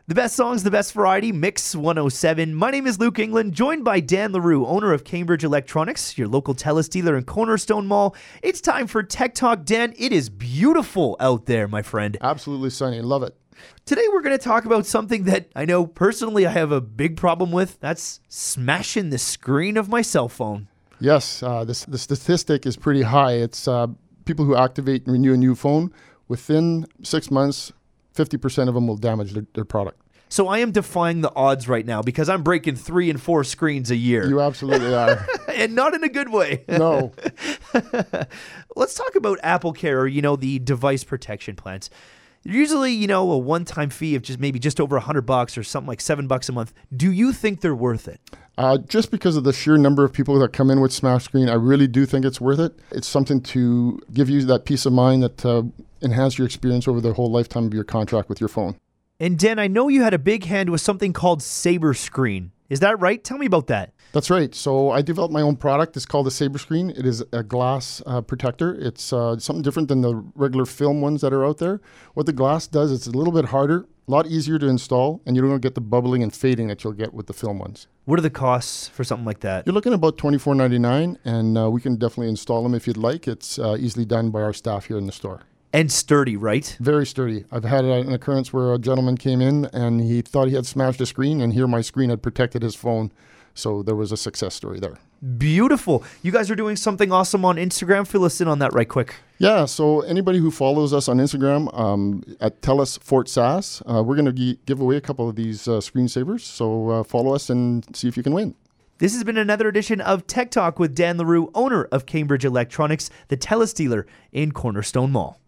The best songs, the best variety, Mix 107. My name is Luke England, joined by Dan LaRue, owner of Cambridge Electronics, your local TELUS dealer in Cornerstone Mall. It's time for Tech Talk. Dan, it is beautiful out there, my friend. Absolutely sunny. Love it. Today we're going to talk about something that I know personally I have a big problem with. That's smashing the screen of my cell phone. Yes, the statistic is pretty high. It's people who activate and renew a new phone, within 6 months, 50% of them will damage their product. So I am defying the odds right now because I'm breaking 3 and 4 screens a year. You absolutely are. And not in a good way. No. Let's talk about AppleCare, or, the device protection plans. Usually, a one-time fee of just over $100 or something like $7 a month. Do you think they're worth it? Just because of the sheer number of people that come in with smash screen, I really do think it's worth it. It's something to give you that peace of mind that enhance your experience over the whole lifetime of your contract with your phone. And Dan, I know you had a big hand with something called Saber Screen. Is that right? Tell me about that. That's right. So I developed my own product. It's called a Saber Screen. It is a glass protector. It's something different than the regular film ones that are out there. What the glass does, it's a little bit harder, a lot easier to install, and you don't get the bubbling and fading that you'll get with the film ones. What are the costs for something like that? You're looking at about $24.99, and we can definitely install them if you'd like. It's easily done by our staff here in the store. And sturdy, right? Very sturdy. I've had an occurrence where a gentleman came in and he thought he had smashed a screen, and here my screen had protected his phone. So there was a success story there. Beautiful. You guys are doing something awesome on Instagram. Fill us in on that right quick. Yeah, so anybody who follows us on Instagram at TELUS Fort Sask, we're going to give away a couple of these screensavers. So follow us and see if you can win. This has been another edition of Tech Talk with Dan LaRue, owner of Cambridge Electronics, the TELUS dealer in Cornerstone Mall.